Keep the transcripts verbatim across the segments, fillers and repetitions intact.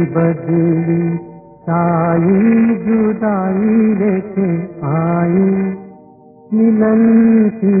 बदली साई जुदाई लेके आई मिलन की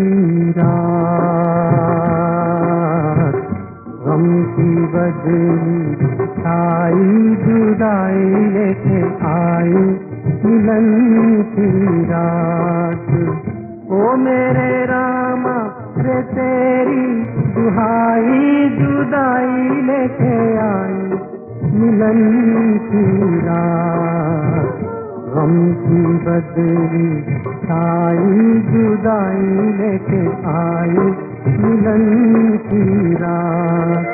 रात। गम की बदली साई जुदाई लेके आई मिलन की रात। ओ मेरे रामा रे तेरी दुहाई जुदाई लेके आई मिलन की रात। गम की बदली साई जुदाई लेके आई मिलन की रात।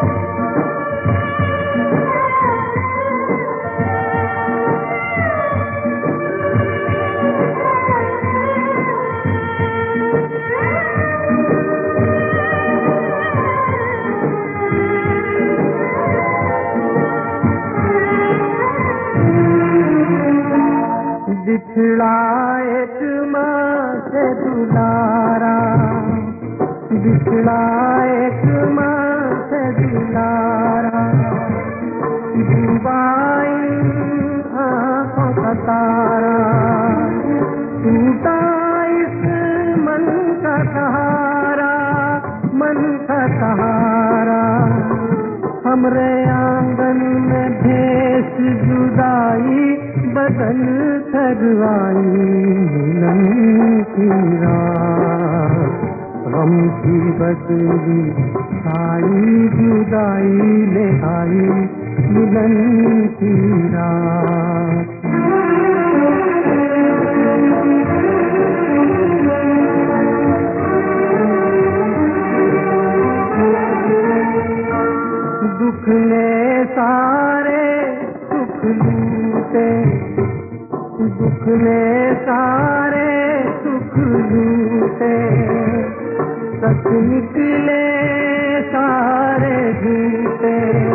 बिछड़ा एक माँ से दुलारा, बिछड़ा एक माँ से दुलारा, डूबाई आँखों का तारा, टूटा इस मन का सहारा, मन का सहारा। हमरे आंगन में भेष जुदाई बदल कर आई मिलन की रात। गम की बदली साई जुदाई ले आई मिलन की रात। दुख ने सारे सुख लूटे, दुख ने सारे सुख लूटे, सच निकले सारे झूठे।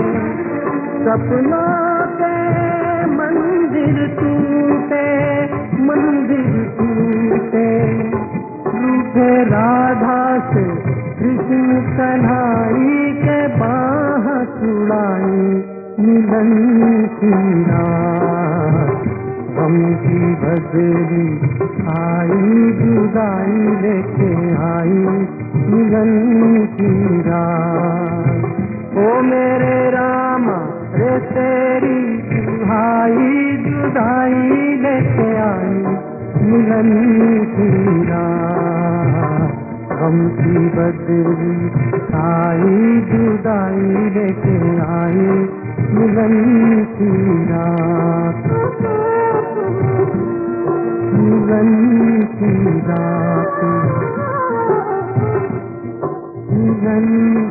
सपनों के मंदिर टूटे, मंदिर टूटे, रूठे राधा से कृष्ण कन्हई के बाह छुड़ाई मिलन की रात। गम की बदली आई जुदाई लेके आई मिलन की रात। ओ मेरे रामा रे तेरी दुहाई जुदाई लेके आई मिलन की रात। गम की बदली आई जुदाई लेके आई मिलन की रात। मिलन की रात, मिलन